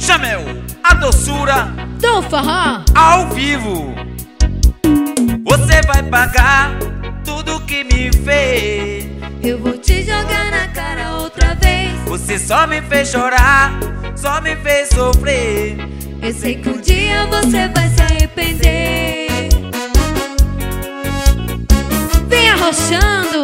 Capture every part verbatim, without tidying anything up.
Jamel, a doçura do forró ao vivo. Você vai pagar tudo que me fez. Eu vou te jogar na cara outra vez. Você só me fez chorar, só me fez sofrer. Eu sei que um dia você vai se arrepender. Vem arrochando.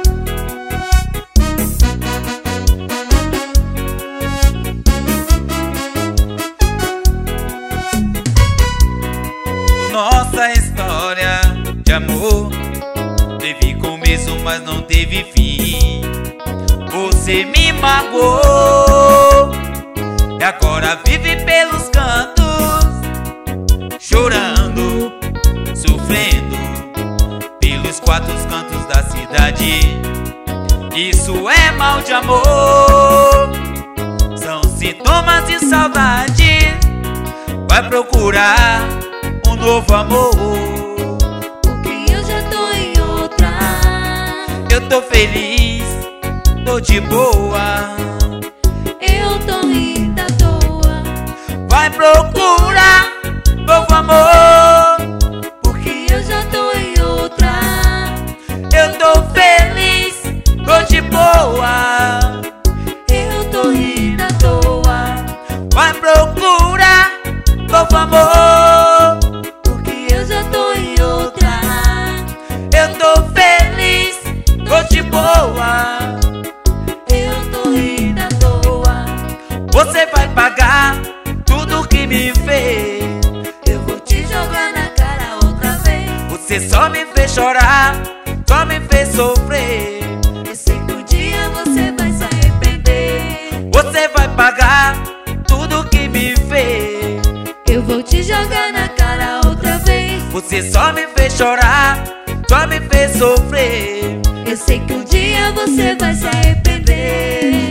Nossa história de amor teve começo, mas não teve fim. Você me magoou e agora vive pelos cantos, chorando, sofrendo pelos quatro cantos da cidade. Isso é mal de amor, são sintomas de saudade. Vai procurar um novo amor, porque eu já tô em outra. eu tô feliz, tô de boa. Eu tô rindo à toa. Vai procurar novo amor, porque eu já tô em outra. eu tô feliz, tô de boa. Eu tô rindo à toa. Vai procurar novo amor, porque eu já tô em outra. eu tô feliz, tô de boa. Eu tô rindo à toa. Você vai pagar tudo que me fez. Eu vou te jogar na cara outra vez. Você só me fez chorar, só me fez sofrer. Eu sei que um dia você vai se arrepender. Você vai pagar tudo que me fez. Eu vou te jogar na cara outra vez. Você só me fez chorar, só me fez sofrer. Eu sei que um dia você vai se arrepender.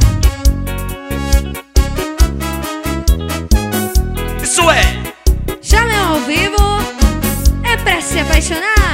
Isso é Jamel ao vivo, é pra se apaixonar.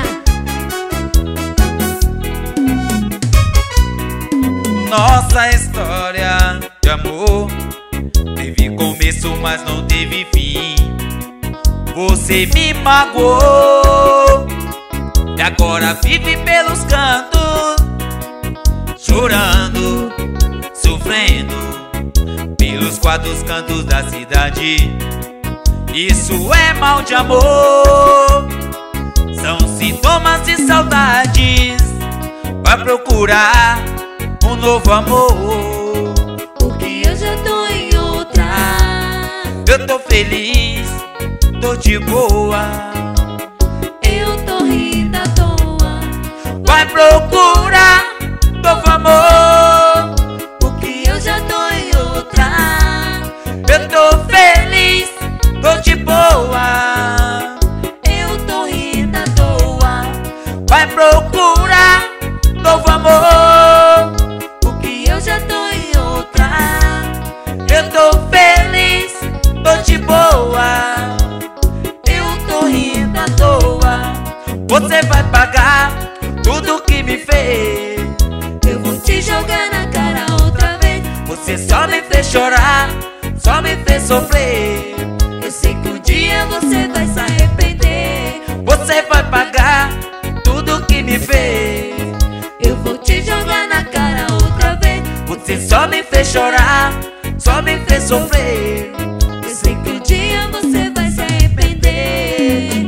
nossa história de amor teve começo, mas não teve fim. Você me magoou e agora vive pelos cantos, chorando, sofrendo pelos quatro cantos da cidade. Isso é mal de amor, são sintomas de saudades. Vai procurar um novo amor, porque eu já tô em outra. eu tô feliz, tô de boa. Eu tô rindo à toa. Vai procurar novo amor, porque eu já tô em outra. eu tô feliz, tô de boa. Eu tô rindo à toa. Vai procurar novo amor, porque eu já tô em outra. eu tô feliz, tô de boa. Eu tô rindo à toa. Você vai pagar tudo que me fez. Eu vou te jogar na cara outra vez. Você só me fez chorar, só me fez sofrer. Eu sei que um dia você vai se arrepender. Você vai pagar tudo que me fez. Eu vou te jogar na cara outra vez. Você só me fez chorar, só me fez sofrer. Eu sei que um dia você vai se arrepender.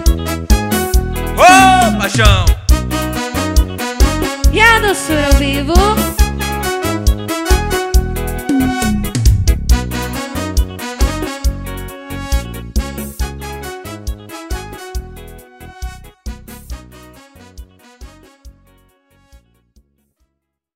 Ô, paixão! E a doçura ao vivo